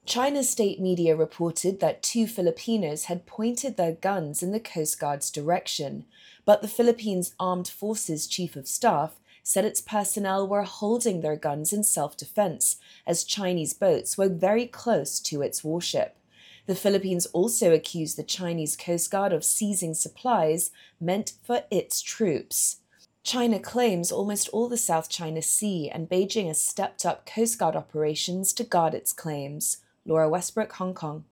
China's state media reported that two Filipinos had pointed their guns in the Coast Guard's direction, but the Philippines Armed Forces Chief of Staff said its personnel were holding their guns in self-defense as Chinese boats were very close to its warship. The Philippines also accused the Chinese Coast Guard of seizing supplies meant for its troops. China claims almost all the South China Sea, and Beijing has stepped up Coast Guard operations to guard its claims. Laura Westbrook, Hong Kong.